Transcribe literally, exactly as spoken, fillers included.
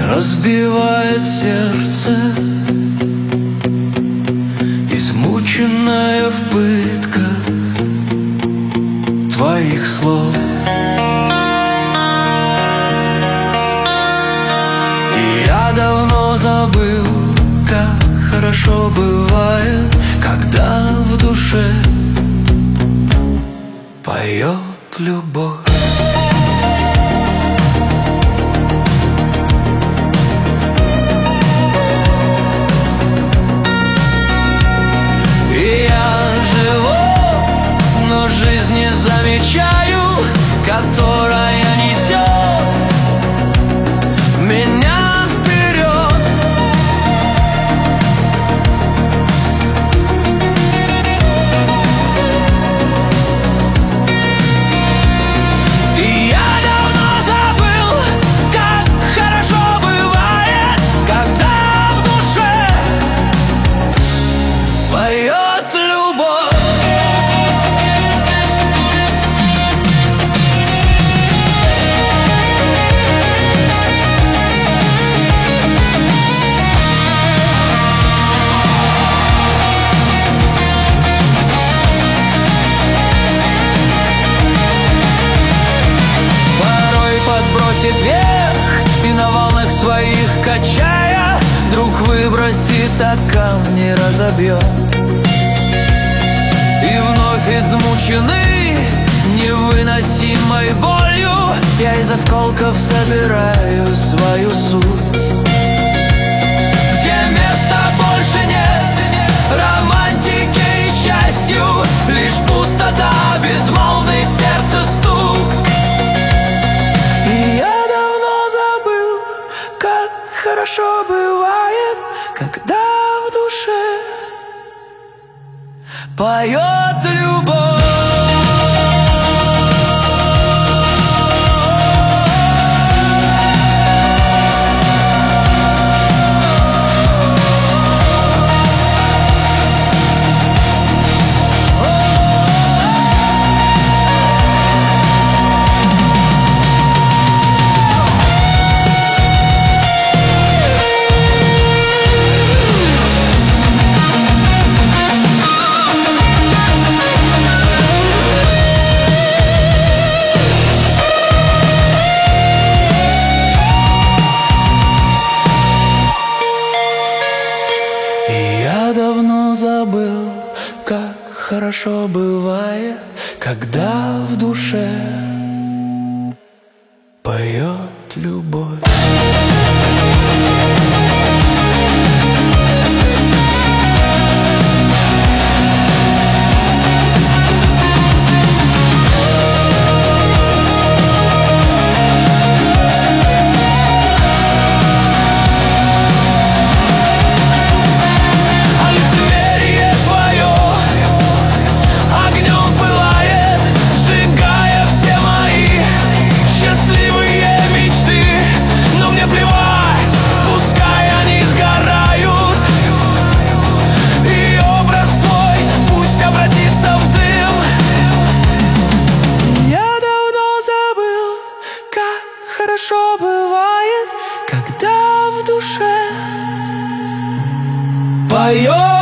разбивает сердце, измученное в пытках твоих слов. И я давно забыл, как хорошо бывает, когда в душе поет любовь. Замечаю, которая несет меня вперед. И я давно забыл, как хорошо бывает, когда в душе поет любовь. Подбросит вверх и на волнах своих качая, вдруг выбросит, а камни разобьет. И вновь измученный невыносимой болью, я из осколков собираю свою суть. Где места больше нет романтике и счастью, лишь пустота, безмолвный сердце стук. Хорошо бывает, когда в душе поет любовь. Я давно забыл, как хорошо бывает, когда в душе поет любовь. Хорошо бывает, когда в душе поет.